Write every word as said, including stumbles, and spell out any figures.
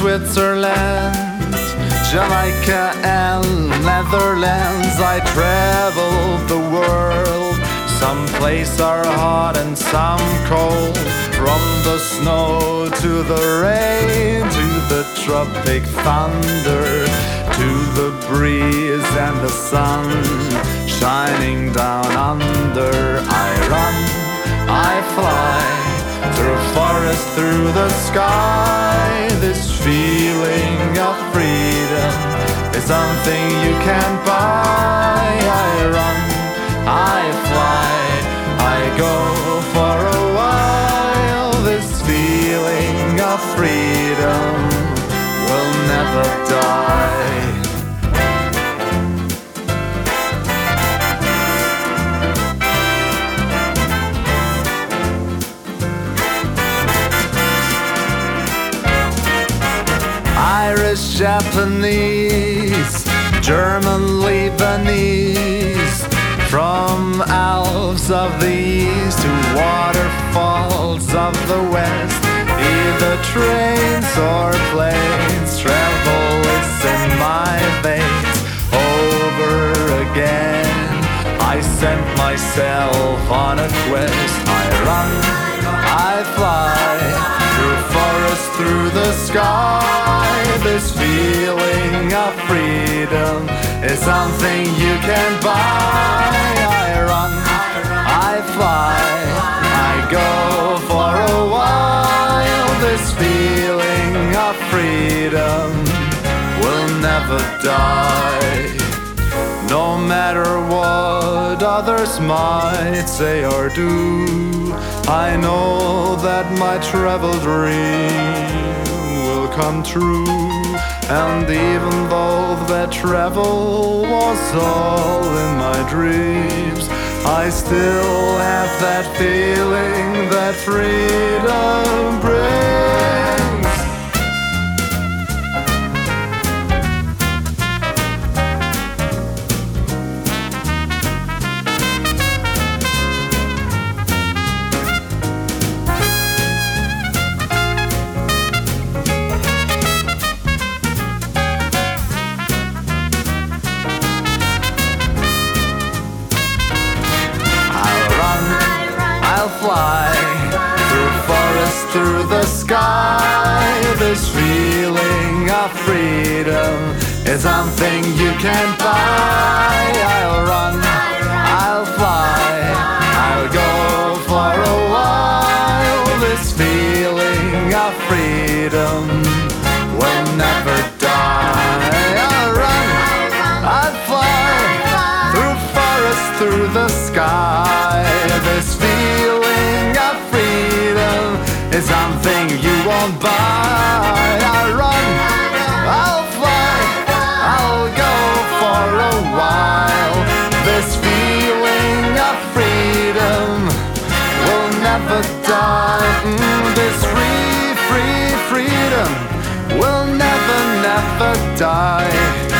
Switzerland, Jamaica and Netherlands. I traveled the world. Some places are hot and some cold. From the snow to the rain, to the tropic thunder, to the breeze and the sun shining down under. I run, I fly, through forest, through the sky. This feeling of freedom is something you can't buy. I run, I fly, I go for a while. This feeling of freedom will never die. Irish, Japanese, German, Lebanese, from Alps of the east to waterfalls of the west. Either trains or planes, travel is in my veins. Over again, I sent myself on a quest. I run, I fly, through forests, through the sky. This feeling of freedom is something you can buy. I run, I fly, I go for a while. This feeling of freedom will never die. No matter what others might say or do, I know that my travel dream will come true. And even though that travel was all in my dreams, I still have that feeling that freedom brings. Fly through forests, through the sky. This feeling of freedom is something you can't buy. I'll run, I'll fly, I'll go for a while. This feeling of freedom will never die. I'll run, I'll fly, through forests, through the sky. This feeling of freedom is something you won't buy. I'll run, I'll fly, I'll go for a while. This feeling of freedom will never die. Mm, this free, free freedom will never, never die.